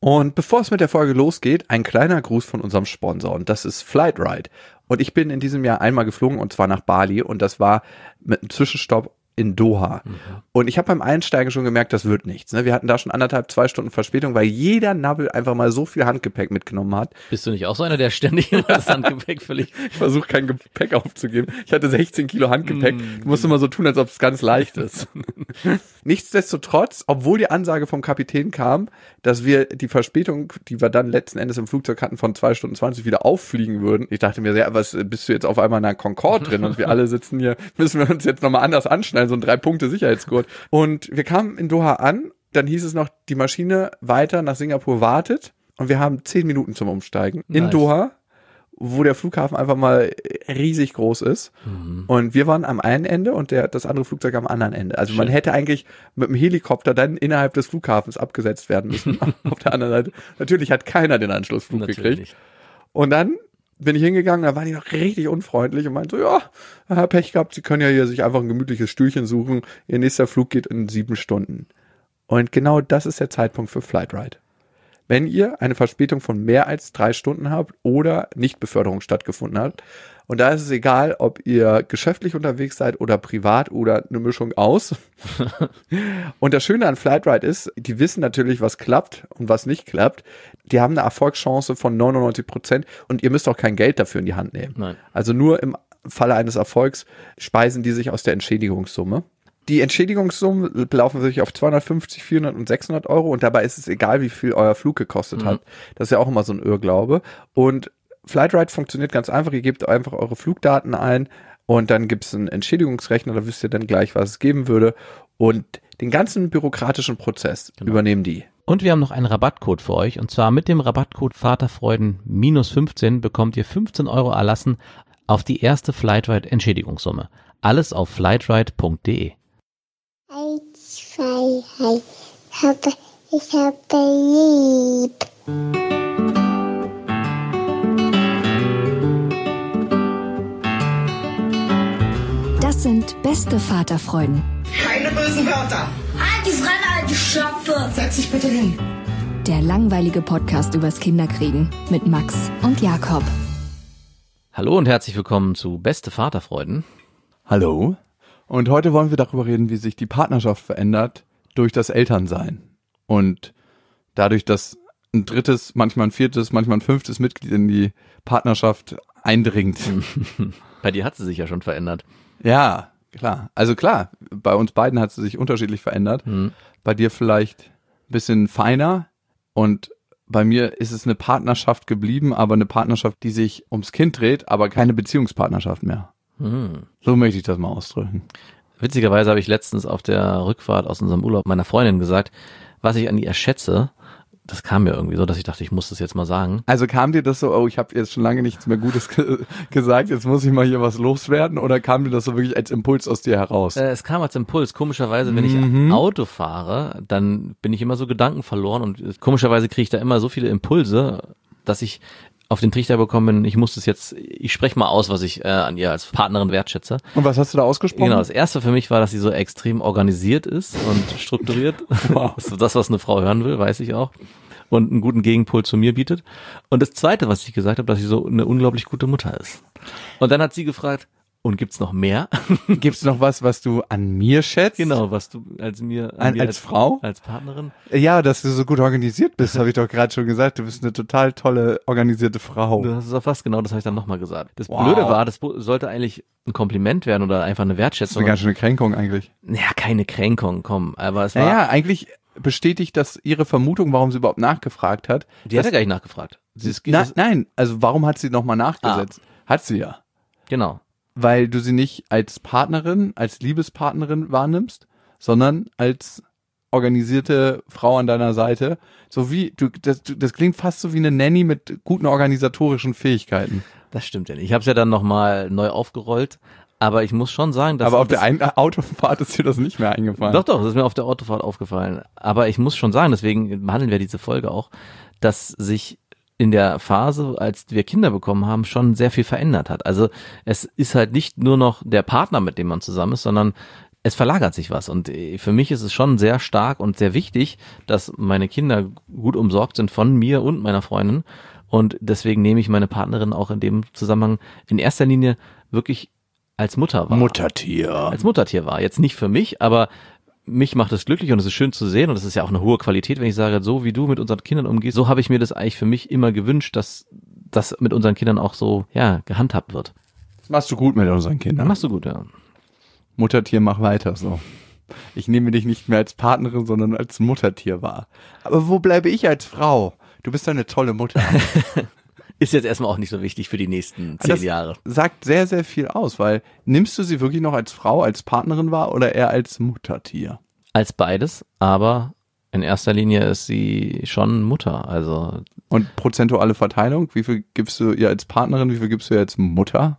Und bevor es mit der Folge losgeht, ein kleiner Gruß von unserem Sponsor und das ist Flightride. Und ich bin in diesem Jahr einmal geflogen und zwar nach Bali und das war mit einem Zwischenstopp in Doha. Und ich habe beim Einsteigen schon gemerkt, das wird nichts. Ne? Wir hatten da schon 2 Stunden Verspätung, weil jeder Nabbel einfach mal so viel Handgepäck mitgenommen hat. Bist du nicht auch so einer, der ständig immer das Handgepäck völlig... Ich versuche kein Gepäck aufzugeben. Ich hatte 16 Kilo Handgepäck. Du musst immer so tun, als ob es ganz leicht ist. Nichtsdestotrotz, obwohl die Ansage vom Kapitän kam, dass wir die Verspätung, die wir dann letzten Endes im Flugzeug hatten, von 2 Stunden 20 wieder auffliegen würden. Ich dachte mir, ja, was bist du jetzt auf einmal in einer Concorde drin und wir alle sitzen hier, müssen wir uns jetzt nochmal anders anschneiden, so ein 3-Punkte-Sicherheitsgurt. Und wir kamen in Doha an, dann hieß es noch, die Maschine weiter nach Singapur wartet und wir haben 10 Minuten zum Umsteigen in Doha, wo der Flughafen einfach mal riesig groß ist. Und wir waren am einen Ende und das andere Flugzeug am anderen Ende. Also man hätte eigentlich mit dem Helikopter dann innerhalb des Flughafens abgesetzt werden müssen. Auf der anderen Seite. Natürlich hat keiner den Anschlussflug gekriegt. Und dann bin ich hingegangen, da waren die noch richtig unfreundlich und meinte so, ja, Pech gehabt, Sie können ja hier sich einfach ein gemütliches Stühlchen suchen. Ihr nächster Flug geht in 7 Stunden. Und genau das ist der Zeitpunkt für Flightride. Wenn ihr eine Verspätung von mehr als 3 Stunden habt oder Nichtbeförderung stattgefunden hat, und da ist es egal, ob ihr geschäftlich unterwegs seid oder privat oder eine Mischung aus. Und das Schöne an Flightride ist, die wissen natürlich, was klappt und was nicht klappt. Die haben eine Erfolgschance von 99% und ihr müsst auch kein Geld dafür in die Hand nehmen. Nein. Also nur im Falle eines Erfolgs speisen die sich aus der Entschädigungssumme. Die Entschädigungssummen belaufen sich auf 250, 400 und 600 Euro und dabei ist es egal, wie viel euer Flug gekostet hat. Das ist ja auch immer so ein Irrglaube. Und Flightride funktioniert ganz einfach. Ihr gebt einfach eure Flugdaten ein und dann gibt es einen Entschädigungsrechner, da wisst ihr dann gleich, was es geben würde. Und den ganzen bürokratischen Prozess übernehmen die. Und wir haben noch einen Rabattcode für euch und zwar mit dem Rabattcode Vaterfreuden-15 bekommt ihr 15 Euro erlassen auf die erste Flightride Entschädigungssumme. Alles auf flightride.de. Ich habe lieb. Das sind beste Vaterfreuden. Keine bösen Wörter. Halt die Fremde, alte Schöpfe. Setz dich bitte hin. Der langweilige Podcast übers Kinderkriegen mit Max und Jakob. Hallo und herzlich willkommen zu Beste Vaterfreuden. Hallo. Und heute wollen wir darüber reden, wie sich die Partnerschaft verändert durch das Elternsein. Und dadurch, dass ein 3., manchmal ein 4., manchmal ein 5. Mitglied in die Partnerschaft eindringt. Bei dir hat sie sich ja schon verändert. Ja, klar. Also klar, bei uns beiden hat sie sich unterschiedlich verändert. Bei dir vielleicht ein bisschen feiner und bei mir ist es eine Partnerschaft geblieben, aber eine Partnerschaft, die sich ums Kind dreht, aber keine Beziehungspartnerschaft mehr. So möchte ich das mal ausdrücken. Witzigerweise habe ich letztens auf der Rückfahrt aus unserem Urlaub meiner Freundin gesagt, was ich an ihr schätze. Das kam mir irgendwie so, dass ich dachte, ich muss das jetzt mal sagen. Also kam dir das so, oh, ich habe jetzt schon lange nichts mehr Gutes gesagt, jetzt muss ich mal hier was loswerden, oder kam dir das so wirklich als Impuls aus dir heraus? Es kam als Impuls. Komischerweise, wenn ich Auto fahre, dann bin ich immer so gedankenverloren und komischerweise kriege ich da immer so viele Impulse, dass ich auf den Trichter bekommen bin, ich spreche mal aus, was ich an ihr als Partnerin wertschätze. Und was hast du da ausgesprochen? Genau, das erste für mich war, dass sie so extrem organisiert ist und strukturiert. Wow. Das ist das, was eine Frau hören will, weiß ich auch. Und einen guten Gegenpol zu mir bietet. Und das zweite, was ich gesagt habe, dass sie so eine unglaublich gute Mutter ist. Und dann hat sie gefragt, und gibt's noch mehr? Gibt's noch was du an mir schätzt? Genau, was du mir als Frau? Als Partnerin? Ja, dass du so gut organisiert bist, habe ich doch gerade schon gesagt. Du bist eine total tolle, organisierte Frau. Das ist auch fast genau, das habe ich dann nochmal gesagt. Das Blöde war, das sollte eigentlich ein Kompliment werden oder einfach eine Wertschätzung. Das ist eine ganz schöne Kränkung eigentlich. Ja, keine Kränkung, komm. Aber es war... Ja, eigentlich bestätigt das ihre Vermutung, warum sie überhaupt nachgefragt hat. Die hat ja gar nicht nachgefragt. Nein, also warum hat sie nochmal nachgesetzt? Hat sie ja. Genau. Weil du sie nicht als Partnerin, als Liebespartnerin wahrnimmst, sondern als organisierte Frau an deiner Seite. So wie, das klingt fast so wie eine Nanny mit guten organisatorischen Fähigkeiten. Das stimmt ja nicht. Ich habe es ja dann nochmal neu aufgerollt, aber ich muss schon sagen, dass... Aber auf der einen Autofahrt ist dir das nicht mehr eingefallen. Doch, das ist mir auf der Autofahrt aufgefallen. Aber ich muss schon sagen, deswegen behandeln wir diese Folge auch, dass sich in der Phase, als wir Kinder bekommen haben, schon sehr viel verändert hat. Also es ist halt nicht nur noch der Partner, mit dem man zusammen ist, sondern es verlagert sich was und für mich ist es schon sehr stark und sehr wichtig, dass meine Kinder gut umsorgt sind von mir und meiner Freundin und deswegen nehme ich meine Partnerin auch in dem Zusammenhang in erster Linie wirklich als Mutter wahr. Als Muttertier war. Jetzt nicht für mich, aber mich macht es glücklich und es ist schön zu sehen und es ist ja auch eine hohe Qualität, wenn ich sage, so wie du mit unseren Kindern umgehst, so habe ich mir das eigentlich für mich immer gewünscht, dass das mit unseren Kindern auch so, ja, gehandhabt wird. Das machst du gut mit unseren Kindern. Machst du gut, ja. Muttertier, mach weiter so. Ich nehme dich nicht mehr als Partnerin, sondern als Muttertier wahr. Aber wo bleibe ich als Frau? Du bist eine tolle Mutter. Ist jetzt erstmal auch nicht so wichtig für die nächsten 10 Jahre. Sagt sehr, sehr viel aus, weil nimmst du sie wirklich noch als Frau, als Partnerin wahr oder eher als Muttertier? Als beides, aber in erster Linie ist sie schon Mutter, also. Und prozentuale Verteilung? Wie viel gibst du ihr als Partnerin, wie viel gibst du ihr als Mutter?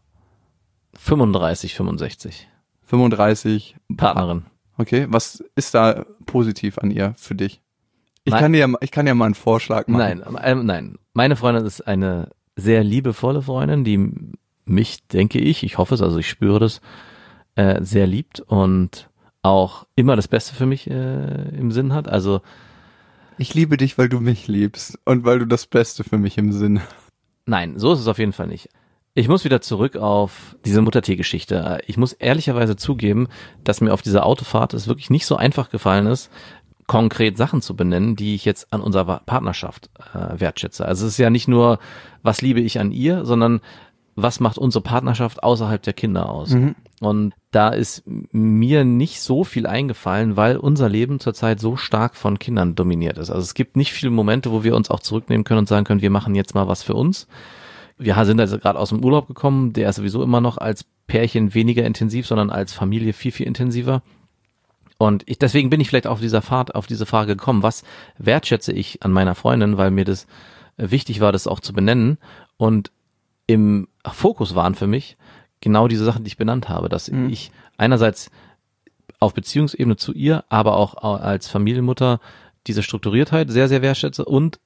35, 65. 35 Partnerin. Okay, was ist da positiv an ihr für dich? Ich kann dir mal einen Vorschlag machen. Nein. Meine Freundin ist eine sehr liebevolle Freundin, die mich, denke ich hoffe es, also ich spüre das, sehr liebt und auch immer das Beste für mich im Sinn hat. Also ich liebe dich, weil du mich liebst und weil du das Beste für mich im Sinn hast. Nein, so ist es auf jeden Fall nicht. Ich muss wieder zurück auf diese Muttertiergeschichte. Ich muss ehrlicherweise zugeben, dass mir auf dieser Autofahrt es wirklich nicht so einfach gefallen ist, konkret Sachen zu benennen, die ich jetzt an unserer Partnerschaft wertschätze. Also es ist ja nicht nur, was liebe ich an ihr, sondern was macht unsere Partnerschaft außerhalb der Kinder aus. Mhm. Und da ist mir nicht so viel eingefallen, weil unser Leben zurzeit so stark von Kindern dominiert ist. Also es gibt nicht viele Momente, wo wir uns auch zurücknehmen können und sagen können, wir machen jetzt mal was für uns. Wir sind also gerade aus dem Urlaub gekommen, der ist sowieso immer noch als Pärchen weniger intensiv, sondern als Familie viel, viel intensiver. Und deswegen bin ich vielleicht auf dieser Fahrt, auf diese Frage gekommen, was wertschätze ich an meiner Freundin, weil mir das wichtig war, das auch zu benennen. Und im Fokus waren für mich genau diese Sachen, die ich benannt habe, dass ich einerseits auf Beziehungsebene zu ihr, aber auch als Familienmutter diese Strukturiertheit sehr, sehr wertschätze und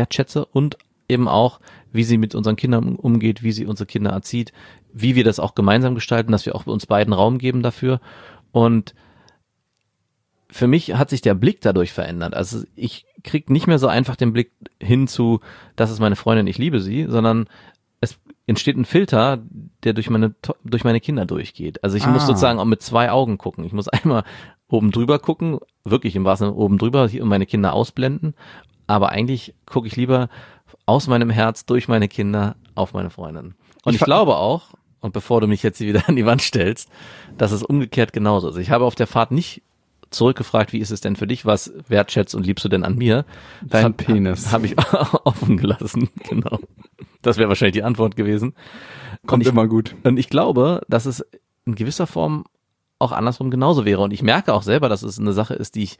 eben auch, wie sie mit unseren Kindern umgeht, wie sie unsere Kinder erzieht, wie wir das auch gemeinsam gestalten, dass wir auch uns beiden Raum geben dafür. Und für mich hat sich der Blick dadurch verändert. Also ich krieg nicht mehr so einfach den Blick hin zu, das ist meine Freundin, ich liebe sie, sondern es entsteht ein Filter, der durch meine Kinder durchgeht. Also ich muss sozusagen auch mit 2 Augen gucken. Ich muss einmal oben drüber gucken, wirklich im wahrsten Sinne oben drüber und meine Kinder ausblenden. Aber eigentlich gucke ich lieber aus meinem Herz durch meine Kinder auf meine Freundin. Und ich glaube auch, und bevor du mich jetzt hier wieder an die Wand stellst, dass es umgekehrt genauso ist. Ich habe auf der Fahrt nicht zurückgefragt, wie ist es denn für dich, was wertschätzt und liebst du denn an mir? Dein Penis. Habe ich offen gelassen, genau. Das wäre wahrscheinlich die Antwort gewesen. Kommt immer gut. Und ich glaube, dass es in gewisser Form auch andersrum genauso wäre. Und ich merke auch selber, dass es eine Sache ist, die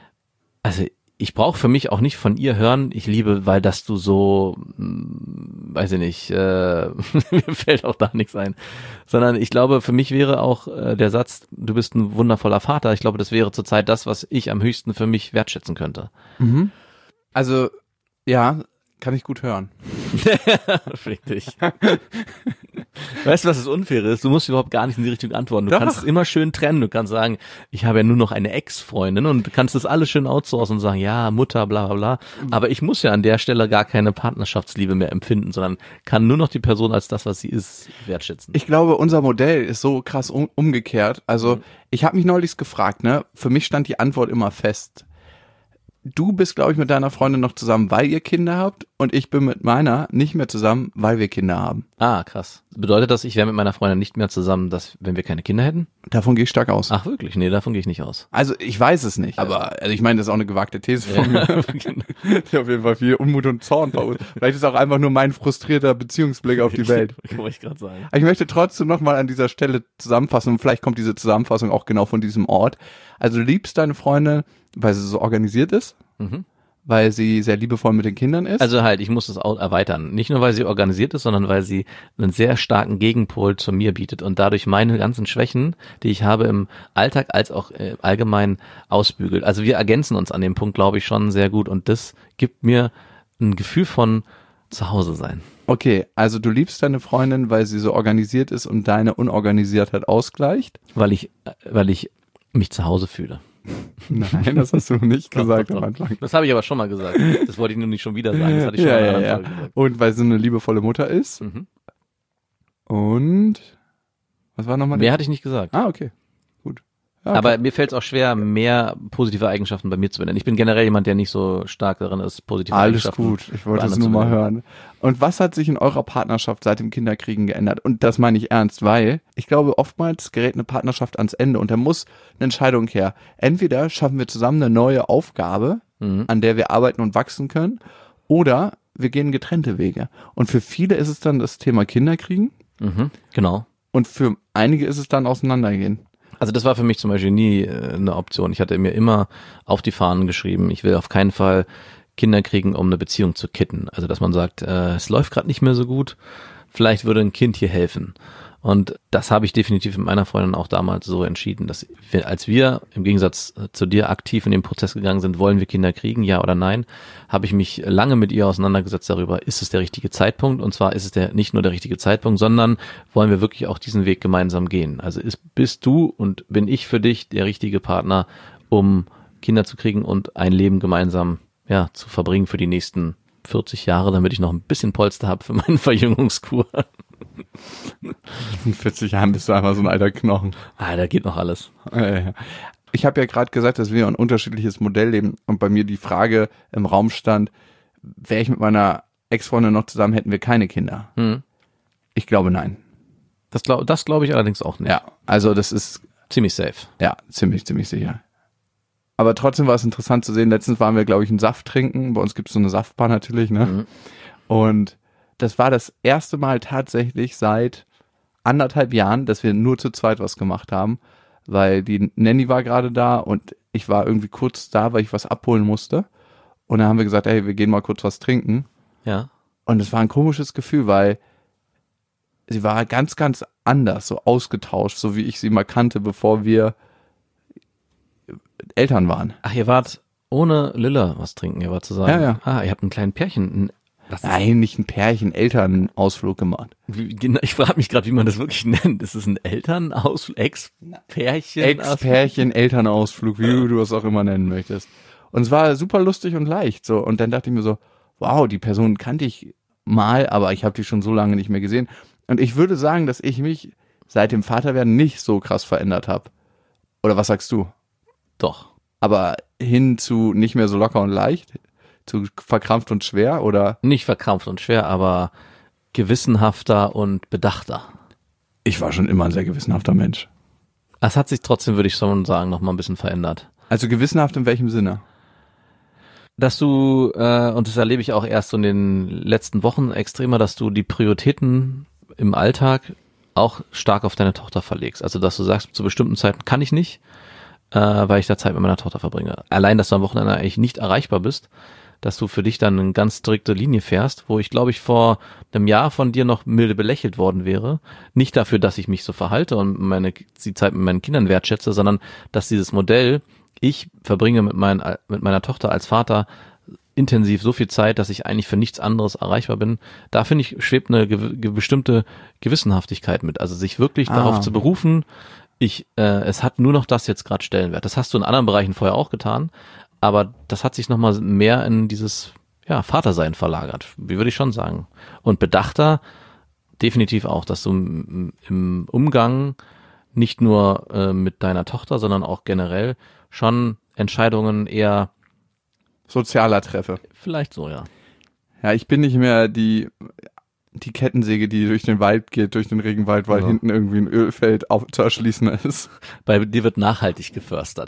ich brauche für mich auch nicht von ihr hören, ich liebe, weil dass du so, weiß ich nicht, mir fällt auch da nichts ein. Sondern ich glaube, für mich wäre auch der Satz, du bist ein wundervoller Vater, ich glaube, das wäre zurzeit das, was ich am höchsten für mich wertschätzen könnte. Mhm. Also, ja, kann ich gut hören. Fick dich. Weißt du, was das Unfaire ist? Du musst überhaupt gar nicht in die Richtung antworten. Du kannst es immer schön trennen. Du kannst sagen, ich habe ja nur noch eine Ex-Freundin und du kannst das alles schön outsourcen und sagen, ja, Mutter, bla bla bla. Aber ich muss ja an der Stelle gar keine Partnerschaftsliebe mehr empfinden, sondern kann nur noch die Person als das, was sie ist, wertschätzen. Ich glaube, unser Modell ist so krass umgekehrt. Also ich habe mich neulich gefragt, ne? Für mich stand die Antwort immer fest. Du bist, glaube ich, mit deiner Freundin noch zusammen, weil ihr Kinder habt und ich bin mit meiner nicht mehr zusammen, weil wir Kinder haben. Ah, krass. Bedeutet das, ich wäre mit meiner Freundin nicht mehr zusammen, wenn wir keine Kinder hätten? Davon gehe ich stark aus. Ach wirklich? Nee, davon gehe ich nicht aus. Also ich weiß es nicht, aber ich meine, das ist auch eine gewagte These von mir. Die auf jeden Fall viel Unmut und Zorn verursacht. Vielleicht ist es auch einfach nur mein frustrierter Beziehungsblick auf die Welt. Wollte ich gerade sagen. Ich möchte trotzdem nochmal an dieser Stelle zusammenfassen und vielleicht kommt diese Zusammenfassung auch genau von diesem Ort. Also du liebst deine Freundin, weil sie so organisiert ist. Mhm. Weil sie sehr liebevoll mit den Kindern ist? Also halt, ich muss das auch erweitern. Nicht nur, weil sie organisiert ist, sondern weil sie einen sehr starken Gegenpol zu mir bietet und dadurch meine ganzen Schwächen, die ich habe im Alltag als auch allgemein ausbügelt. Also wir ergänzen uns an dem Punkt, glaube ich, schon sehr gut und das gibt mir ein Gefühl von Zuhause sein. Okay, also du liebst deine Freundin, weil sie so organisiert ist und deine Unorganisiertheit ausgleicht? Weil ich mich zu Hause fühle. Nein, das hast du nicht gesagt Doch, am doch. Anfang. Das habe ich aber schon mal gesagt. Das wollte ich nur nicht schon wieder sagen. Das hatte ich schon mal in einer anderen Folge gesagt. Und weil sie eine liebevolle Mutter ist. Mhm. Und was war nochmal? Mehr hatte ich nicht gesagt. Ah, okay. Gut. Ja, okay. Aber mir fällt es auch schwer, mehr positive Eigenschaften bei mir zu benennen. Ich bin generell jemand, der nicht so stark darin ist, positive Alles Eigenschaften gut, ich wollte bei es anderen nur zu mal benennen. hören. Und was hat sich in eurer Partnerschaft seit dem Kinderkriegen geändert? Und das meine ich ernst, weil ich glaube, oftmals gerät eine Partnerschaft ans Ende und da muss eine Entscheidung her. Entweder schaffen wir zusammen eine neue Aufgabe, an der wir arbeiten und wachsen können, oder wir gehen getrennte Wege. Und für viele ist es dann das Thema Kinderkriegen Mhm, genau. und für einige ist es dann Auseinandergehen. Also das war für mich zum Beispiel nie eine Option. Ich hatte mir immer auf die Fahnen geschrieben, ich will auf keinen Fall Kinder kriegen, um eine Beziehung zu kitten. Also dass man sagt, es läuft gerade nicht mehr so gut, vielleicht würde ein Kind hier helfen. Und das habe ich definitiv mit meiner Freundin auch damals so entschieden, dass wir, als wir im Gegensatz zu dir aktiv in den Prozess gegangen sind, wollen wir Kinder kriegen, ja oder nein, habe ich mich lange mit ihr auseinandergesetzt darüber, ist es der richtige Zeitpunkt? Und zwar ist es nicht nur der richtige Zeitpunkt, sondern wollen wir wirklich auch diesen Weg gemeinsam gehen? Also bist du und bin ich für dich der richtige Partner, um Kinder zu kriegen und ein Leben gemeinsam zu verbringen für die nächsten 40 Jahre, damit ich noch ein bisschen Polster habe für meine Verjüngungskur. In 40 Jahren bist du einfach so ein alter Knochen. Da geht noch alles. Ich habe ja gerade gesagt, dass wir ein unterschiedliches Modell leben und bei mir die Frage im Raum stand, wäre ich mit meiner Ex-Freundin noch zusammen, hätten wir keine Kinder. Ich glaube, nein. Das glaube ich allerdings auch nicht. Ja, also das ist Ziemlich safe. ziemlich sicher. Aber trotzdem war es interessant zu sehen, letztens waren wir, glaube ich, einen Saft trinken, bei uns gibt es so eine Saftbar natürlich, ne? Und das war das erste Mal tatsächlich seit 1,5 Jahren, dass wir nur zu zweit was gemacht haben, weil die Nanny war gerade da und ich war irgendwie kurz da, weil ich was abholen musste. Und dann haben wir gesagt, hey, wir gehen mal kurz was trinken. Ja. Und es war ein komisches Gefühl, weil sie war ganz, ganz anders, so ausgetauscht, so wie ich sie mal kannte, bevor wir Eltern waren. Ach, ihr wart ohne Lilla was trinken, ihr wart zusammen. Ja. Ihr habt ein kleines Pärchen. Nein, nicht ein Pärchen, Elternausflug gemacht. Ich frage mich gerade, wie man das wirklich nennt. Ist es ein Elternausflug, Ex-Pärchen? Ex-Pärchen, Elternausflug, wie du es auch immer nennen möchtest. Und es war super lustig und leicht. So. Und dann dachte ich mir so, wow, die Person kannte ich mal, aber ich habe die schon so lange nicht mehr gesehen. Und ich würde sagen, dass ich mich seit dem Vaterwerden nicht so krass verändert habe. Oder was sagst du? Doch. Aber hin zu nicht mehr so locker und leicht, zu verkrampft und schwer, oder? Nicht verkrampft und schwer, aber gewissenhafter und bedachter. Ich war schon immer ein sehr gewissenhafter Mensch. Es hat sich trotzdem, würde ich schon sagen, noch mal ein bisschen verändert. Also gewissenhaft in welchem Sinne? Dass du, und das erlebe ich auch erst so in den letzten Wochen extremer, dass du die Prioritäten im Alltag auch stark auf deine Tochter verlegst. Also dass du sagst, zu bestimmten Zeiten kann ich nicht, weil ich da Zeit mit meiner Tochter verbringe. Allein, dass du am Wochenende eigentlich nicht erreichbar bist, dass du für dich dann eine ganz strikte Linie fährst, wo ich, glaube ich, vor einem Jahr von dir noch milde belächelt worden wäre. Nicht dafür, dass ich mich so verhalte und die Zeit mit meinen Kindern wertschätze, sondern dass dieses Modell, ich verbringe mit meiner Tochter als Vater intensiv so viel Zeit, dass ich eigentlich für nichts anderes erreichbar bin. Da finde ich, schwebt eine bestimmte Gewissenhaftigkeit mit. Also sich wirklich darauf zu berufen, es hat nur noch das jetzt gerade Stellenwert. Das hast du in anderen Bereichen vorher auch getan, aber das hat sich nochmal mehr in dieses Vatersein verlagert, wie würde ich schon sagen. Und bedachter definitiv auch, dass du im Umgang nicht nur mit deiner Tochter, sondern auch generell schon Entscheidungen eher Sozialer treffe. vielleicht so, ja. Ja, ich bin nicht mehr die Kettensäge, die durch den Wald geht, durch den Regenwald, weil hinten irgendwie ein Ölfeld zu erschließen ist. Bei dir wird nachhaltig geförstert.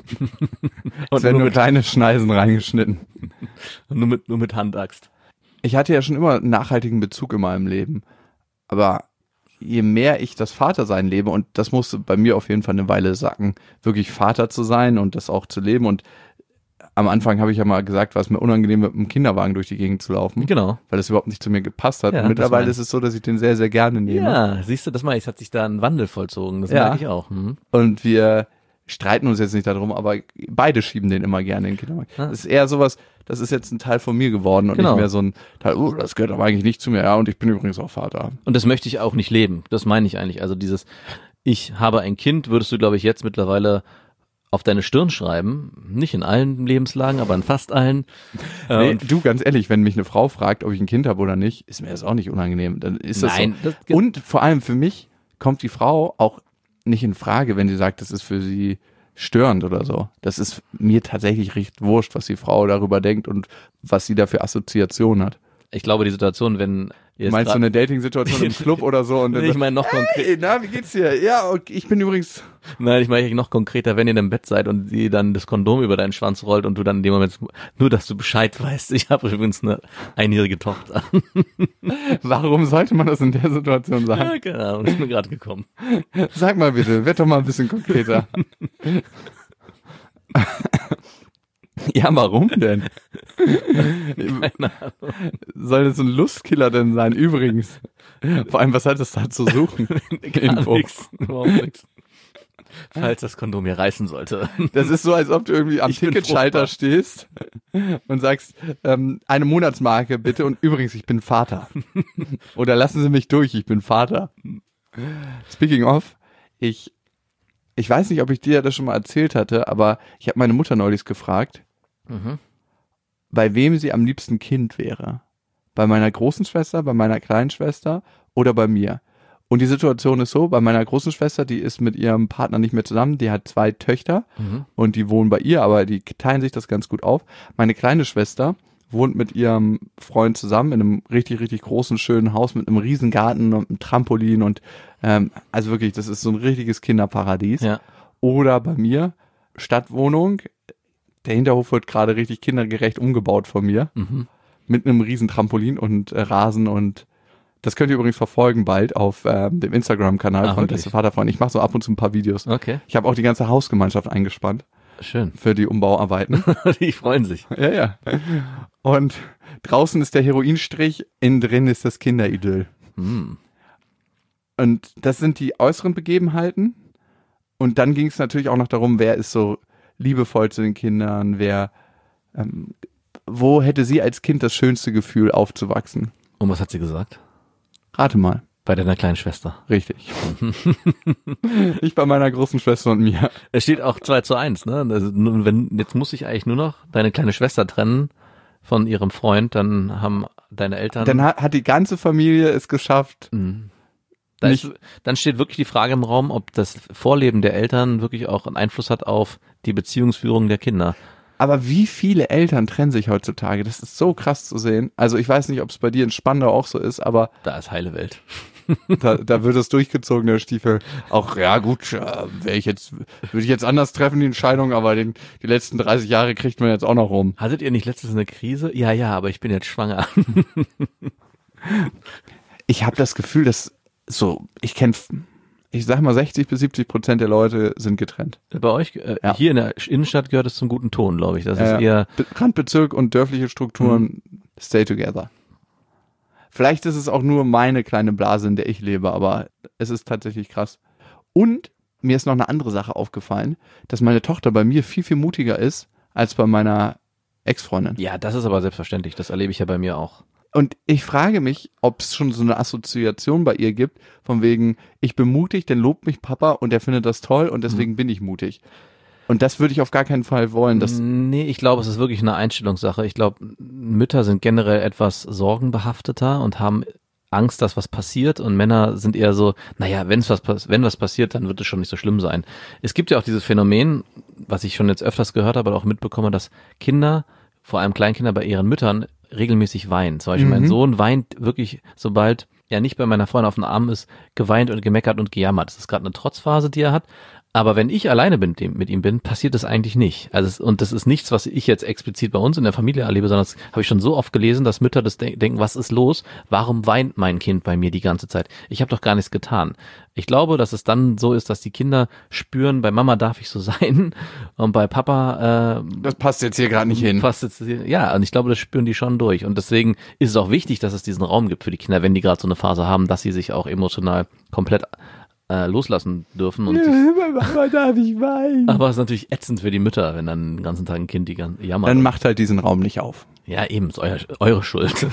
Es werden nur kleine Schneisen reingeschnitten. nur mit Handaxt. Ich hatte ja schon immer einen nachhaltigen Bezug in meinem Leben. Aber je mehr ich das Vatersein lebe, und das musste bei mir auf jeden Fall eine Weile sacken, wirklich Vater zu sein und das auch zu leben. Und am Anfang habe ich ja mal gesagt, war es mir unangenehm, mit einem Kinderwagen durch die Gegend zu laufen. Genau. Weil das überhaupt nicht zu mir gepasst hat. Ja, und mittlerweile das ist es so, dass ich den sehr, sehr gerne nehme. Ja, siehst du, das meine ich, es hat sich da ein Wandel vollzogen. Das merke ich auch. Und wir streiten uns jetzt nicht darum, aber beide schieben den immer gerne in den Kinderwagen. Ja. Das ist eher sowas, das ist jetzt ein Teil von mir geworden und Genau. nicht mehr so ein Teil, das gehört aber eigentlich nicht zu mir. Ja, und ich bin übrigens auch Vater. Und das möchte ich auch nicht leben. Das meine ich eigentlich. Also ich habe ein Kind, würdest du, glaube ich, jetzt mittlerweile auf deine Stirn schreiben. Nicht in allen Lebenslagen, aber in fast allen. Nee, Und du, ganz ehrlich, wenn mich eine Frau fragt, ob ich ein Kind habe oder nicht, ist mir das auch nicht unangenehm. Dann ist das Nein, so. das- Und vor allem für mich kommt die Frau auch nicht in Frage, wenn sie sagt, das ist für sie störend oder so. Das ist mir tatsächlich recht wurscht, was die Frau darüber denkt und was sie da für Assoziationen hat. ich glaube, die Situation, wenn ihr Meinst du eine Dating-Situation im Club oder so? Und dann ich so, meine noch konkret. hey, na, wie geht's dir? Ja, okay, ich bin übrigens... Nein, ich meine noch konkreter, wenn ihr im Bett seid und sie dann das Kondom über deinen Schwanz rollt und du dann in dem Moment, nur dass du Bescheid weißt, ich habe übrigens eine einjährige Tochter. Warum sollte man das in der Situation sagen? Ja, keine Ahnung, ist mir gerade gekommen. Sag mal bitte, werd doch mal ein bisschen konkreter. Ja, warum denn? Keine Ahnung. Soll das ein Lustkiller denn sein? Übrigens. Vor allem, was hat das da zu suchen? Gar Info. nichts, überhaupt nichts. Falls das Kondom hier reißen sollte. Das ist so, als ob du irgendwie am Ich bin Ticketschalter fruchtbar. stehst und sagst, eine Monatsmarke bitte und übrigens, ich bin Vater. Oder lassen Sie mich durch, ich bin Vater. Speaking of, ich weiß nicht, ob ich dir das schon mal erzählt hatte, aber ich habe meine Mutter neulich gefragt, bei wem sie am liebsten Kind wäre. Bei meiner großen Schwester, bei meiner kleinen Schwester oder bei mir. Und die Situation ist so, bei meiner großen Schwester, die ist mit ihrem Partner nicht mehr zusammen, die hat 2 Töchter und die wohnen bei ihr, aber die teilen sich das ganz gut auf. Meine kleine Schwester wohnt mit ihrem Freund zusammen in einem richtig, richtig großen, schönen Haus mit einem riesen Garten und einem Trampolin und also wirklich, das ist so ein richtiges Kinderparadies. Ja. Oder bei mir, Stadtwohnung, der Hinterhof wird gerade richtig kindergerecht umgebaut von mir. Mit einem riesen Trampolin und Rasen und das könnt ihr übrigens verfolgen bald auf dem Instagram-Kanal von wirklich? Beste Vaterfreund. Ich mache so ab und zu ein paar Videos. Okay, Ich habe auch die ganze Hausgemeinschaft eingespannt schön. für die Umbauarbeiten. Die freuen sich. Ja, ja. Und draußen ist der Heroinstrich, innen drin ist das Kinderidyll. Und das sind die äußeren Begebenheiten. Und dann ging es natürlich auch noch darum, wer ist so liebevoll zu den Kindern, wer, wo hätte sie als Kind das schönste Gefühl aufzuwachsen? Und was hat sie gesagt? Rate mal. Bei deiner kleinen Schwester. Richtig. Ich bei meiner großen Schwester und mir. Es steht auch 2:1, ne? Also, jetzt muss ich eigentlich nur noch deine kleine Schwester trennen von ihrem Freund, dann haben deine Eltern. Dann hat die ganze Familie es geschafft. Dann steht wirklich die Frage im Raum, ob das Vorleben der Eltern wirklich auch einen Einfluss hat auf die Beziehungsführung der Kinder. Aber wie viele Eltern trennen sich heutzutage? Das ist so krass zu sehen. Also ich weiß nicht, ob es bei dir in Spandau auch so ist, aber Da ist heile Welt. da wird es durchgezogen, der Stiefel. Auch, ja gut, würde ich jetzt anders treffen, die Entscheidung, aber die letzten 30 Jahre kriegt man jetzt auch noch rum. Hattet ihr nicht letztens eine Krise? Ja, aber ich bin jetzt schwanger. Ich habe das Gefühl, dass so, ich sag mal 60-70% der Leute sind getrennt. Bei euch, Ja. hier in der Innenstadt gehört es zum guten Ton, glaube ich. Das ist eher, Randbezirk und dörfliche Strukturen stay together. Vielleicht ist es auch nur meine kleine Blase, in der ich lebe, aber es ist tatsächlich krass. Und mir ist noch eine andere Sache aufgefallen, dass meine Tochter bei mir viel, viel mutiger ist als bei meiner Ex-Freundin. ja, das ist aber selbstverständlich. Das erlebe ich ja bei mir auch. Und ich frage mich, ob es schon so eine Assoziation bei ihr gibt, von wegen, ich bin mutig, dann lobt mich Papa und er findet das toll und deswegen bin ich mutig. Und das würde ich auf gar keinen Fall wollen. Nee, ich glaube, es ist wirklich eine Einstellungssache. Ich glaube, Mütter sind generell etwas sorgenbehafteter und haben Angst, dass was passiert, und Männer sind eher so, naja, wenn was passiert, dann wird es schon nicht so schlimm sein. Es gibt ja auch dieses Phänomen, was ich schon jetzt öfters gehört habe, aber auch mitbekomme, dass Kinder, vor allem Kleinkinder bei ihren Müttern, regelmäßig weinen. Zum Beispiel mein Sohn weint wirklich, sobald er nicht bei meiner Freundin auf dem Arm ist, geweint und gemeckert und gejammert. Das ist gerade eine Trotzphase, die er hat. Aber wenn ich alleine mit ihm bin, passiert das eigentlich nicht. Und das ist nichts, was ich jetzt explizit bei uns in der Familie erlebe, sondern das habe ich schon so oft gelesen, dass Mütter das denken, was ist los? Warum weint mein Kind bei mir die ganze Zeit? Ich habe doch gar nichts getan. Ich glaube, dass es dann so ist, dass die Kinder spüren, bei Mama darf ich so sein und bei Papa das passt jetzt hier gerade nicht hin. passt jetzt, ja, und ich glaube, das spüren die schon durch. Und deswegen ist es auch wichtig, dass es diesen Raum gibt für die Kinder, wenn die gerade so eine Phase haben, dass sie sich auch emotional komplett loslassen dürfen. Und Mama darf ich weinen. aber es ist natürlich ätzend für die Mütter, wenn dann den ganzen Tag ein Kind jammert. Dann macht halt diesen Raum nicht auf. Ja, eben, ist eure Schuld.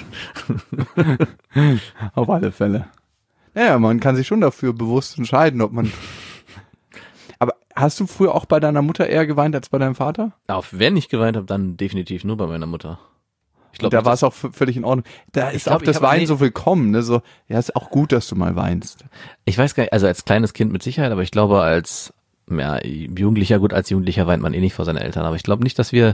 Auf alle Fälle. Naja, man kann sich schon dafür bewusst entscheiden, ob man... Aber Hast du früher auch bei deiner Mutter eher geweint als bei deinem Vater? Wenn ich geweint habe, dann definitiv nur bei meiner Mutter. Ich glaube, da war es auch völlig in Ordnung. Da ist auch das Weinen so willkommen, ne? So, ja, ist auch gut, dass du mal weinst. Ich weiß gar nicht, also als kleines Kind mit Sicherheit, aber ich glaube als Jugendlicher, gut, als Jugendlicher weint man eh nicht vor seinen Eltern, aber ich glaube nicht, dass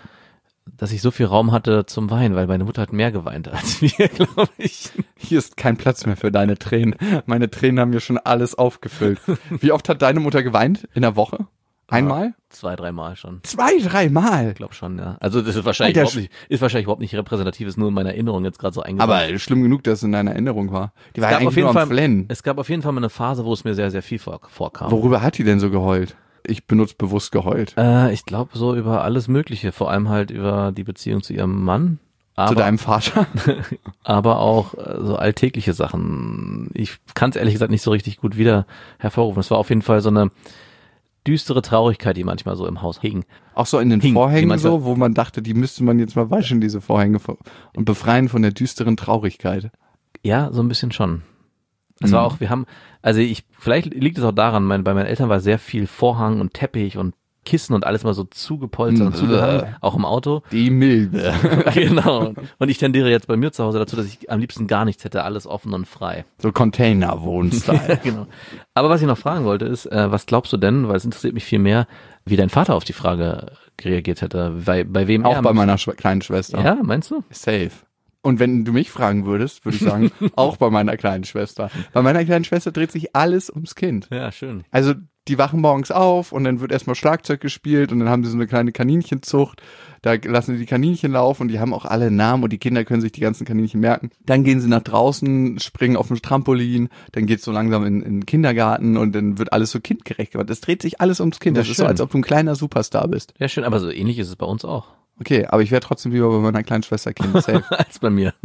ich so viel Raum hatte zum Weinen, weil meine Mutter hat mehr geweint als wir, glaube ich. Hier ist kein Platz mehr für deine Tränen. Meine Tränen haben mir schon alles aufgefüllt. Wie oft hat deine Mutter geweint in der Woche? Einmal? 2-3 Mal schon. 2-3 Mal? Ich glaube schon, ja. Also das ist wahrscheinlich überhaupt nicht repräsentativ, ist nur in meiner Erinnerung jetzt gerade so eingebaut. Aber schlimm genug, dass es in deiner Erinnerung war. Die war ja eigentlich nur am Flennen. Es gab auf jeden Fall mal eine Phase, wo es mir sehr, sehr viel vorkam. Worüber hat die denn so geheult? Ich benutze bewusst geheult. Ich glaube so über alles Mögliche, vor allem halt über die Beziehung zu ihrem Mann. Zu deinem Vater? Aber auch so alltägliche Sachen. Ich kann es ehrlich gesagt nicht so richtig gut wieder hervorrufen. Es war auf jeden Fall so eine düstere Traurigkeit, die manchmal so im Haus hing. Auch so in den Vorhängen so, wo man dachte, die müsste man jetzt mal waschen, diese Vorhänge, und befreien von der düsteren Traurigkeit. Ja, so ein bisschen schon. Es war auch, vielleicht liegt es auch daran, bei meinen Eltern war sehr viel Vorhang und Teppich und Kissen und alles mal so zugepolstert und zugehangen, auch im Auto. Die Milbe. Genau. Und ich tendiere jetzt bei mir zu Hause dazu, dass ich am liebsten gar nichts hätte, alles offen und frei. So Container-Wohnstyle. Genau. Aber was ich noch fragen wollte ist, was glaubst du denn, weil es interessiert mich viel mehr, wie dein Vater auf die Frage reagiert hätte, bei wem auch bei meiner kleinen Schwester. Ja, meinst du? Safe. Und wenn du mich fragen würdest, würde ich sagen, auch bei meiner kleinen Schwester. Bei meiner kleinen Schwester dreht sich alles ums Kind. Ja, schön. Also die wachen morgens auf und dann wird erstmal Schlagzeug gespielt und dann haben sie so eine kleine Kaninchenzucht. Da lassen sie die Kaninchen laufen und die haben auch alle Namen und die Kinder können sich die ganzen Kaninchen merken. Dann gehen sie nach draußen, springen auf dem Trampolin, dann geht's so langsam in den Kindergarten und dann wird alles so kindgerecht gemacht. Das dreht sich alles ums Kind. Ja, das ist so, als ob du ein kleiner Superstar bist. Ja, schön, aber so ähnlich ist es bei uns auch. Okay, aber ich wäre trotzdem lieber bei meiner kleinen Schwester Kind safe. Als bei mir.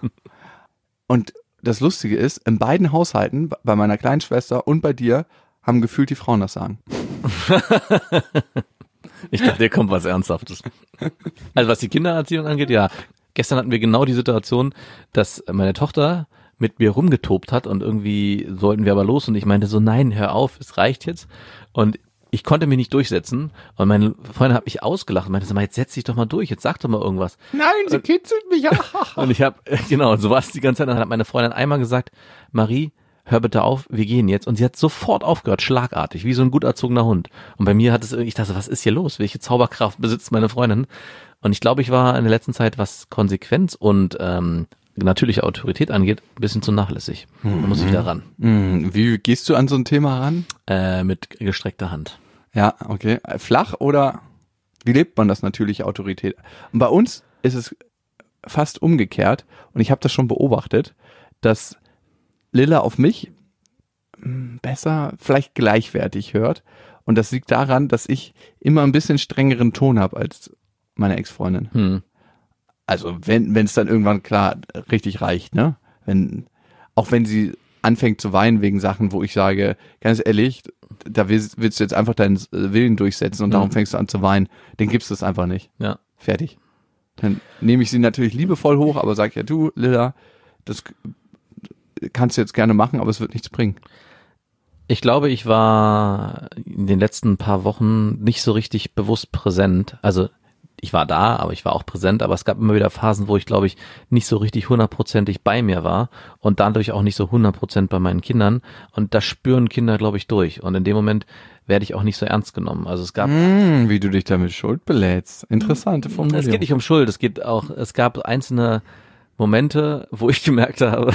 Und das Lustige ist, in beiden Haushalten, bei meiner kleinen Schwester und bei dir, haben gefühlt die Frauen das Sagen. Ich dachte, hier kommt was Ernsthaftes. Also was die Kindererziehung angeht, ja. Gestern hatten wir genau die Situation, dass meine Tochter mit mir rumgetobt hat und irgendwie sollten wir aber los und ich meinte so, nein, hör auf, es reicht jetzt. Und ich konnte mich nicht durchsetzen und meine Freundin hat mich ausgelacht und meinte, sag mal, jetzt setz dich doch mal durch, jetzt sag doch mal irgendwas. Nein, sie kitzelt mich. Und ich habe, genau, und so war es die ganze Zeit. Dann hat meine Freundin einmal gesagt, Marie, hör bitte auf, wir gehen jetzt. Und sie hat sofort aufgehört, schlagartig, wie so ein gut erzogener Hund. Und bei mir hat es irgendwie, ich dachte, was ist hier los? Welche Zauberkraft besitzt meine Freundin? Und ich glaube, ich war in der letzten Zeit, was Konsequenz und natürliche Autorität angeht, ein bisschen zu nachlässig. Da muss ich wieder ran. Wie gehst du an so ein Thema ran? Mit gestreckter Hand. Ja, okay. Flach oder wie lebt man das natürliche Autorität? Und bei uns ist es fast umgekehrt und ich habe das schon beobachtet, dass Lilla auf mich besser, vielleicht gleichwertig hört und das liegt daran, dass ich immer ein bisschen strengeren Ton habe als meine Ex-Freundin. Also wenn es dann irgendwann klar richtig reicht, ne? Auch wenn sie anfängt zu weinen wegen Sachen, wo ich sage, ganz ehrlich, da willst du jetzt einfach deinen Willen durchsetzen und darum fängst du an zu weinen, dann gibst du es einfach nicht. Ja. Fertig. Dann nehme ich sie natürlich liebevoll hoch, aber sag ja, du, Lilla, das kannst du jetzt gerne machen, aber es wird nichts bringen. Ich glaube, ich war in den letzten paar Wochen nicht so richtig bewusst präsent. Also ich war da, aber ich war auch präsent, aber es gab immer wieder Phasen, wo ich, glaube ich, nicht so richtig 100%ig bei mir war und dadurch auch nicht so 100% bei meinen Kindern und das spüren Kinder, glaube ich, durch und in dem Moment werde ich auch nicht so ernst genommen. Also es gab wie du dich damit Schuld belädst. Interessante Formulierung. Es geht nicht um Schuld, es gab einzelne Momente, wo ich gemerkt habe,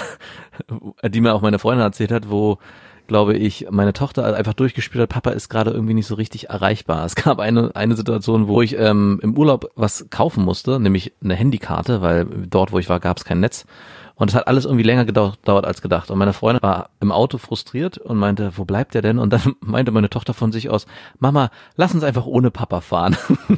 die mir auch meine Freundin erzählt hat, wo, glaube ich, meine Tochter einfach durchgespielt hat, Papa ist gerade irgendwie nicht so richtig erreichbar. Es gab eine Situation, wo ich im Urlaub was kaufen musste, nämlich eine Handykarte, weil dort, wo ich war, gab es kein Netz. Und es hat alles irgendwie länger gedauert als gedacht. Und meine Freundin war im Auto frustriert und meinte, wo bleibt der denn? Und dann meinte meine Tochter von sich aus, Mama, lass uns einfach ohne Papa fahren.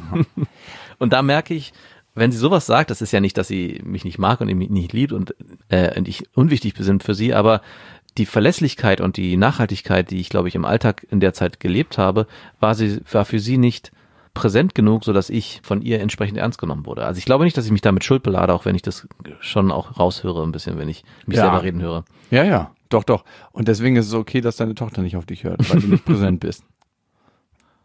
Und da merke ich, wenn sie sowas sagt, das ist ja nicht, dass sie mich nicht mag und mich nicht liebt und ich unwichtig bin für sie, aber die Verlässlichkeit und die Nachhaltigkeit, die ich, glaube ich, im Alltag in der Zeit gelebt habe, war für sie nicht präsent genug, sodass ich von ihr entsprechend ernst genommen wurde. Also ich glaube nicht, dass ich mich damit Schuld belade, auch wenn ich das schon auch raushöre ein bisschen, wenn ich mich selber reden höre. Ja, doch. Und deswegen ist es okay, dass deine Tochter nicht auf dich hört, weil du nicht präsent bist.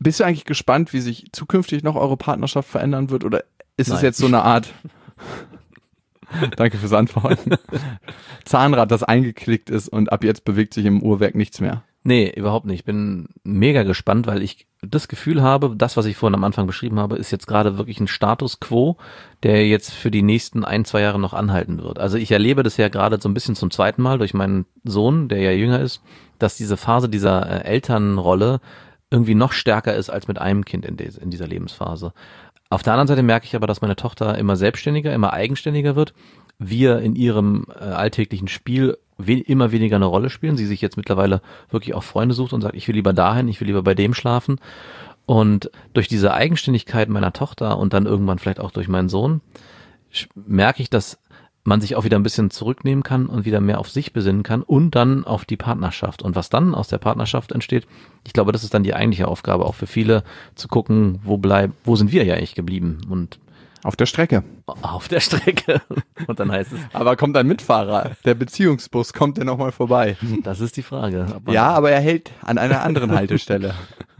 Bist du eigentlich gespannt, wie sich zukünftig noch eure Partnerschaft verändern wird? Oder ist es Nein. jetzt so eine Art, danke fürs Antworten, Zahnrad, das eingeklickt ist und ab jetzt bewegt sich im Uhrwerk nichts mehr? Nee, überhaupt nicht. Ich bin mega gespannt, weil ich das Gefühl habe, das, was ich vorhin am Anfang beschrieben habe, ist jetzt gerade wirklich ein Status quo, der jetzt für die nächsten 1-2 Jahre noch anhalten wird. Also ich erlebe das ja gerade so ein bisschen zum zweiten Mal durch meinen Sohn, der ja jünger ist, dass diese Phase dieser Elternrolle irgendwie noch stärker ist als mit einem Kind in dieser Lebensphase. Auf der anderen Seite merke ich aber, dass meine Tochter immer selbstständiger, immer eigenständiger wird. Wir in ihrem alltäglichen Spiel immer weniger eine Rolle spielen. Sie sich jetzt mittlerweile wirklich auch Freunde sucht und sagt, ich will lieber dahin, ich will lieber bei dem schlafen. Und durch diese Eigenständigkeit meiner Tochter und dann irgendwann vielleicht auch durch meinen Sohn merke ich, dass man sich auch wieder ein bisschen zurücknehmen kann und wieder mehr auf sich besinnen kann und dann auf die Partnerschaft. Und was dann aus der Partnerschaft entsteht, ich glaube, das ist dann die eigentliche Aufgabe auch für viele, zu gucken, wo sind wir ja eigentlich geblieben? Und Auf der Strecke. auf der Strecke. Und dann heißt es, Aber kommt ein Mitfahrer, der Beziehungsbus, kommt der nochmal vorbei? das ist die Frage. Ja, aber er hält an einer anderen Haltestelle.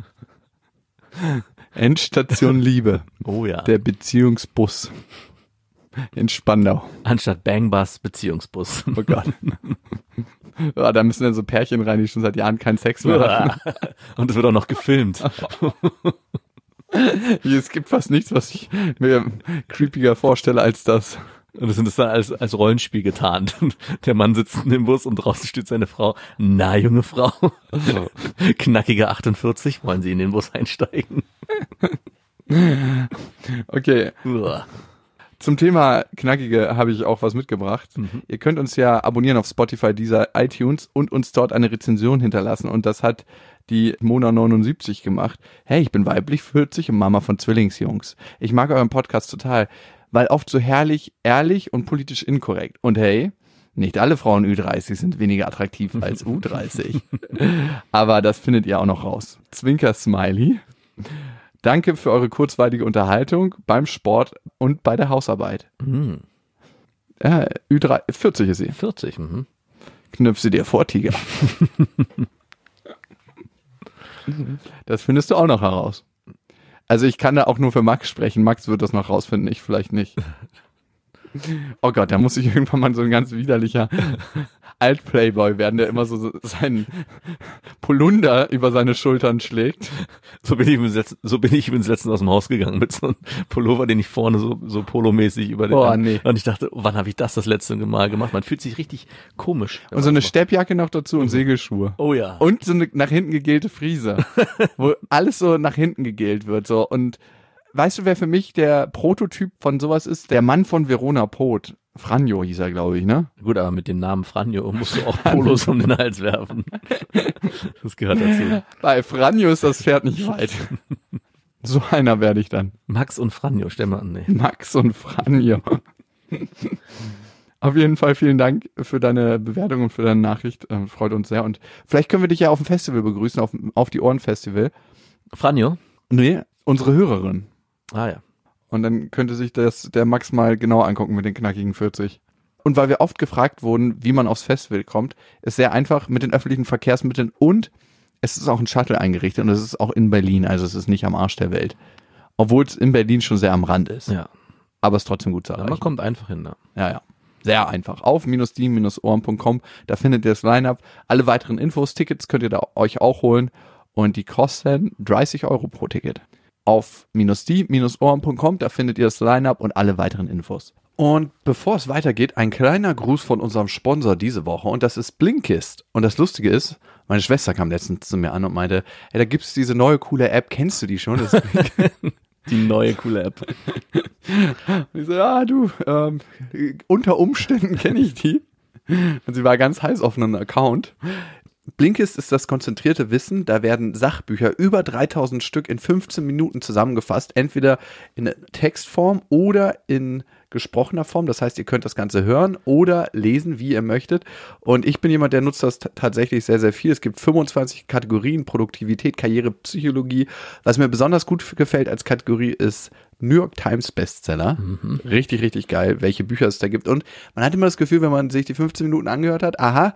Endstation Liebe. Oh ja. Der Beziehungsbus in Spandau. Anstatt Bangbus, Beziehungsbus. Oh Gott. Ja, da müssen dann so Pärchen rein, die schon seit Jahren keinen Sex mehr hatten. Und es wird auch noch gefilmt. Es gibt fast nichts, was ich mir creepiger vorstelle als das. Und es ist dann als Rollenspiel getarnt. Und der Mann sitzt in dem Bus und draußen steht seine Frau. Na, junge Frau. Knackige 48, wollen Sie in den Bus einsteigen? Okay, Uah. zum Thema Knackige habe ich auch was mitgebracht. Ihr könnt uns ja abonnieren auf Spotify, Deezer, iTunes und uns dort eine Rezension hinterlassen. Und das hat die Mona79 gemacht. Hey, ich bin weiblich 40 und Mama von Zwillingsjungs. Ich mag euren Podcast total, weil oft so herrlich, ehrlich und politisch inkorrekt. Und hey, nicht alle Frauen Ü30 sind weniger attraktiv als U30. Aber das findet ihr auch noch raus. Zwinker-Smiley. Danke für eure kurzweilige Unterhaltung beim Sport und bei der Hausarbeit. Ja, 40 ist sie. 40, Knöpf sie dir vor, Tiger. Das findest du auch noch heraus. Also ich kann da auch nur für Max sprechen. Max wird das noch rausfinden, ich vielleicht nicht. Oh Gott, da muss ich irgendwann mal so ein ganz widerlicher Alt-Playboy werden, der immer so seinen Polunder über seine Schultern schlägt. So bin ich übrigens letztens aus dem Haus gegangen mit so einem Pullover, den ich vorne so polomäßig über den Oh, nee. Und ich dachte, wann habe ich das letzte Mal gemacht? Man fühlt sich richtig komisch. Und so eine Steppjacke noch dazu und Segelschuhe. Oh ja. Und so eine nach hinten gegelte Friese, wo alles so nach hinten gegelt wird. So. Und weißt du, wer für mich der Prototyp von sowas ist? Der Mann von Verona Poth. Franjo hieß er, glaube ich, ne? Gut, aber mit dem Namen Franjo musst du auch Polos um den Hals werfen. Das gehört dazu. Bei Franjo ist das Pferd nicht weit. So einer werde ich dann. Max und Franjo, stell mal an. Nee. Max und Franjo. Auf jeden Fall vielen Dank für deine Bewertung und für deine Nachricht. Freut uns sehr. Und vielleicht können wir dich ja auf dem Festival begrüßen, auf die Ohren Festival. Franjo? Nee, unsere Hörerin. Ah ja. Und dann könnte sich der Max mal genau angucken mit den knackigen 40. Und weil wir oft gefragt wurden, wie man aufs Festival kommt, ist sehr einfach mit den öffentlichen Verkehrsmitteln und es ist auch ein Shuttle eingerichtet und es ist auch in Berlin, also es ist nicht am Arsch der Welt. Obwohl es in Berlin schon sehr am Rand ist. Ja. Aber es ist trotzdem gut zu Ja, erreichen. man kommt einfach hin, ne? Ja. Sehr einfach. Auf -die-ohren.com, da findet ihr das Line-Up. Alle weiteren Infos, Tickets könnt ihr da euch auch holen und die kosten 30 € pro Ticket. Auf -die-ohren.com, da findet ihr das Line-Up und alle weiteren Infos. Und bevor es weitergeht, ein kleiner Gruß von unserem Sponsor diese Woche und das ist Blinkist. Und das Lustige ist, meine Schwester kam letztens zu mir an und meinte, hey, da gibt's diese neue coole App, kennst du die schon? Das Die neue coole App. Und ich so, ja du, unter Umständen kenne ich die. Und sie war ganz heiß auf einen Account. Blinkist ist das konzentrierte Wissen, da werden Sachbücher über 3000 Stück in 15 Minuten zusammengefasst, entweder in Textform oder in gesprochener Form, das heißt, ihr könnt das Ganze hören oder lesen, wie ihr möchtet und ich bin jemand, der nutzt das tatsächlich sehr, sehr viel. Es gibt 25 Kategorien, Produktivität, Karriere, Psychologie. Was mir besonders gut gefällt als Kategorie ist New York Times Bestseller. Richtig, richtig geil, welche Bücher es da gibt und man hat immer das Gefühl, wenn man sich die 15 Minuten angehört hat, aha,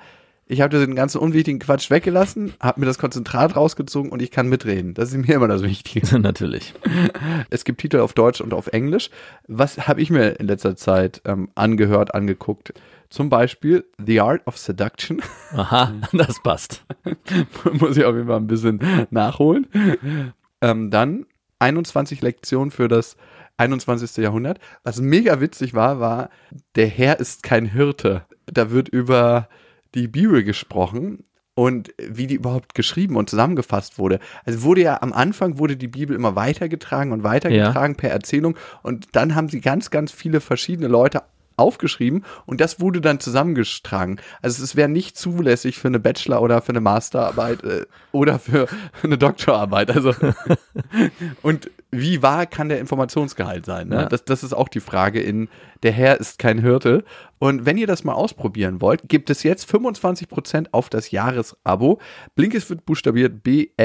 Ich habe den ganzen unwichtigen Quatsch weggelassen, habe mir das Konzentrat rausgezogen und ich kann mitreden. Das ist mir immer das Wichtige. Natürlich. Es gibt Titel auf Deutsch und auf Englisch. Was habe ich mir in letzter Zeit angehört, angeguckt? Zum Beispiel The Art of Seduction. Aha, das passt. Muss ich auf jeden Fall ein bisschen nachholen. Dann 21 Lektionen für das 21. Jahrhundert. Was mega witzig war, der Herr ist kein Hirte. Da wird über die Bibel gesprochen und wie die überhaupt geschrieben und zusammengefasst wurde. Also am Anfang wurde die Bibel immer weitergetragen per Erzählung und dann haben sie ganz, ganz viele verschiedene Leute aufgeschrieben und das wurde dann zusammengetragen. Also es wäre nicht zulässig für eine Bachelor- oder für eine Masterarbeit oder für eine Doktorarbeit. Also und wie wahr kann der Informationsgehalt sein? Ne? Ja. Das ist auch die Frage in Der Herr ist kein Hirte. Und wenn ihr das mal ausprobieren wollt, gibt es jetzt 25% auf das Jahresabo. Blinkist wird buchstabiert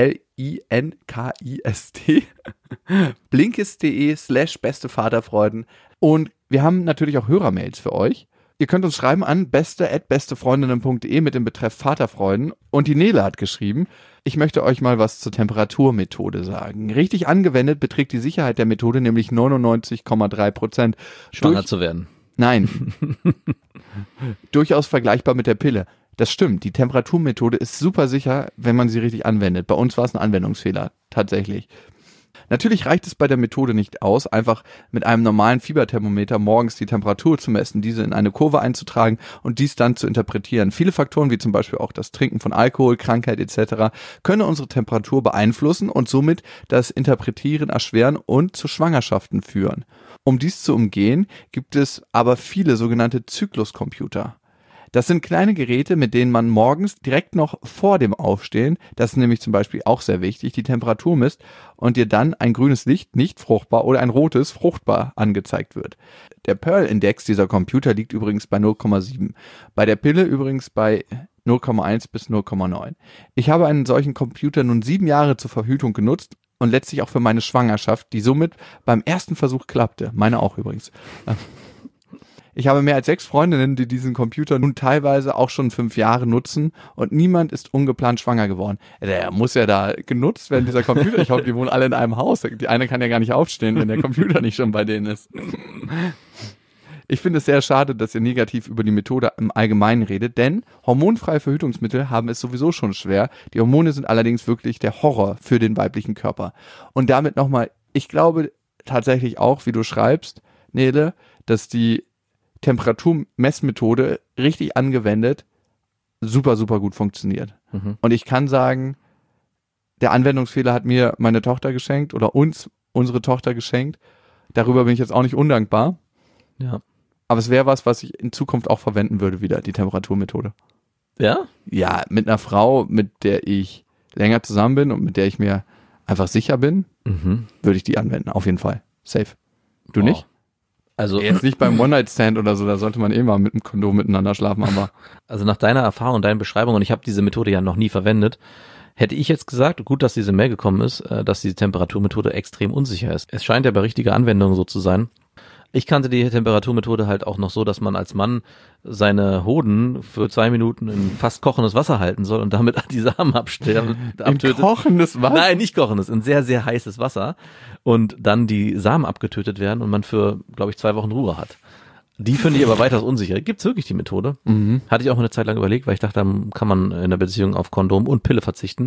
BLINKIST. Blinkist.de/beste Vaterfreuden. Und wir haben natürlich auch Hörermails für euch. Ihr könnt uns schreiben an beste@bestefreundinnen.de mit dem Betreff Vaterfreuden. Und die Nele hat geschrieben, ich möchte euch mal was zur Temperaturmethode sagen. Richtig angewendet beträgt die Sicherheit der Methode nämlich 99,3%. Schwanger zu werden. Nein. Durchaus vergleichbar mit der Pille. Das stimmt, die Temperaturmethode ist super sicher, wenn man sie richtig anwendet. Bei uns war es ein Anwendungsfehler, tatsächlich. Natürlich reicht es bei der Methode nicht aus, einfach mit einem normalen Fieberthermometer morgens die Temperatur zu messen, diese in eine Kurve einzutragen und dies dann zu interpretieren. Viele Faktoren, wie zum Beispiel auch das Trinken von Alkohol, Krankheit etc., können unsere Temperatur beeinflussen und somit das Interpretieren erschweren und zu Schwangerschaften führen. Um dies zu umgehen, gibt es aber viele sogenannte Zykluscomputer. Das sind kleine Geräte, mit denen man morgens direkt noch vor dem Aufstehen, das ist nämlich zum Beispiel auch sehr wichtig, die Temperatur misst und dir dann ein grünes Licht nicht fruchtbar oder ein rotes fruchtbar angezeigt wird. Der Pearl-Index dieser Computer liegt übrigens bei 0,7. Bei der Pille übrigens bei 0,1 bis 0,9. Ich habe einen solchen Computer nun 7 Jahre zur Verhütung genutzt und letztlich auch für meine Schwangerschaft, die somit beim ersten Versuch klappte. Meine auch übrigens. Ich habe mehr als 6 Freundinnen, die diesen Computer nun teilweise auch schon 5 Jahre nutzen und niemand ist ungeplant schwanger geworden. Der muss ja da genutzt werden, dieser Computer. Ich hoffe, die wohnen alle in einem Haus. Die eine kann ja gar nicht aufstehen, wenn der Computer nicht schon bei denen ist. Ich finde es sehr schade, dass ihr negativ über die Methode im Allgemeinen redet, denn hormonfreie Verhütungsmittel haben es sowieso schon schwer. Die Hormone sind allerdings wirklich der Horror für den weiblichen Körper. Und damit nochmal, ich glaube tatsächlich auch, wie du schreibst, Nele, dass die Temperaturmessmethode richtig angewendet super, super gut funktioniert. Mhm. Und ich kann sagen, der Anwendungsfehler hat mir meine Tochter geschenkt oder uns unsere Tochter geschenkt. Darüber bin ich jetzt auch nicht undankbar. Ja. Aber es wäre was ich in Zukunft auch verwenden würde wieder, die Temperaturmethode. Ja? Ja, mit einer Frau, mit der ich länger zusammen bin und mit der ich mir einfach sicher bin, würde ich die anwenden, auf jeden Fall. Safe. Du nicht? Also jetzt nicht beim One-Night-Stand oder so, da sollte man mal mit einem Kondom miteinander schlafen, aber. Also nach deiner Erfahrung und deinen Beschreibungen, und ich habe diese Methode ja noch nie verwendet, hätte ich jetzt gesagt, gut, dass diese Mail gekommen ist, dass diese Temperaturmethode extrem unsicher ist. Es scheint ja bei richtiger Anwendung so zu sein. Ich kannte die Temperaturmethode halt auch noch so, dass man als Mann seine Hoden für 2 Minuten in fast kochendes Wasser halten soll und damit die Samen abtötet. In kochendes Wasser? Nein, nicht kochendes, in sehr, sehr heißes Wasser. Und dann die Samen abgetötet werden und man für, glaube ich, 2 Wochen Ruhe hat. Die finde ich aber weitaus unsicher. Gibt's wirklich die Methode? Hatte ich auch eine Zeit lang überlegt, weil ich dachte, dann kann man in der Beziehung auf Kondom und Pille verzichten.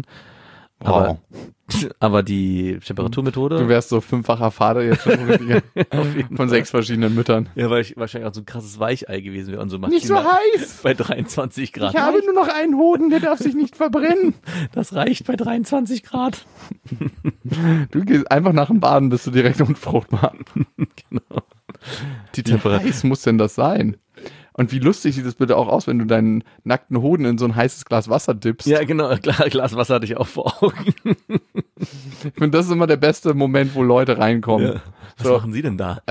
Aber die Temperaturmethode. Du wärst so 5-facher Vater jetzt schon von 6 verschiedenen Müttern. Ja, weil ich wahrscheinlich auch so ein krasses Weichei gewesen wäre und so nicht so heiß! Bei 23 Grad. Ich habe nur noch einen Hoden, der darf sich nicht verbrennen. Das reicht bei 23 Grad. Du gehst einfach nach dem Baden, bist du direkt unfruchtbar. Genau. Wie heiß muss denn das sein? Und wie lustig sieht es bitte auch aus, wenn du deinen nackten Hoden in so ein heißes Glas Wasser dippst. Ja, genau. Glas Wasser hatte ich auch vor Augen. Ich finde, das ist immer der beste Moment, wo Leute reinkommen. Ja. Was machen Sie denn da?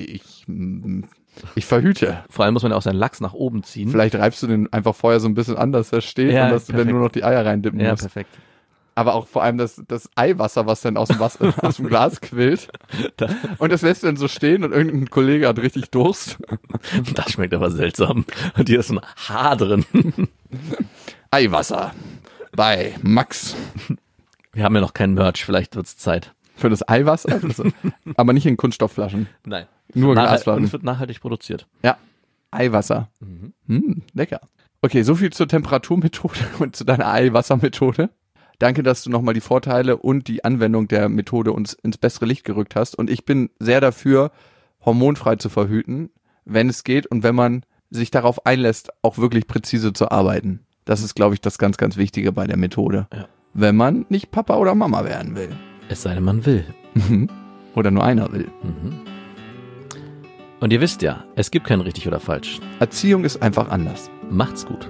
Ich verhüte. Vor allem muss man ja auch seinen Lachs nach oben ziehen. Vielleicht reibst du den einfach vorher so ein bisschen an, dass er steht und dass du dann nur noch die Eier reindippen musst. Ja, perfekt. Aber auch vor allem das Eiwasser, was dann aus dem Glas quillt. Und das lässt du dann so stehen und irgendein Kollege hat richtig Durst. Das schmeckt aber seltsam. Und hier ist ein Haar drin. Eiwasser bei Max. Wir haben ja noch kein Merch, vielleicht wird's Zeit. Für das Eiwasser? Aber nicht in Kunststoffflaschen. Nein. Nur Und Glasflaschen. es wird nachhaltig produziert. Ja, Eiwasser. Lecker. Okay, so viel zur Temperaturmethode und zu deiner Eiwassermethode. Danke, dass du nochmal die Vorteile und die Anwendung der Methode uns ins bessere Licht gerückt hast. Und ich bin sehr dafür, hormonfrei zu verhüten, wenn es geht und wenn man sich darauf einlässt, auch wirklich präzise zu arbeiten. Das ist, glaube ich, das ganz, ganz Wichtige bei der Methode. Ja. Wenn man nicht Papa oder Mama werden will. Es sei denn, man will. Oder nur einer will. Und ihr wisst ja, es gibt kein richtig oder falsch. Erziehung ist einfach anders. Macht's gut.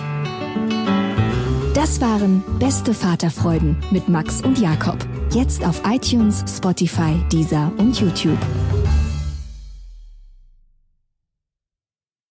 Das waren Beste Vaterfreuden mit Max und Jakob. Jetzt auf iTunes, Spotify, Deezer und YouTube.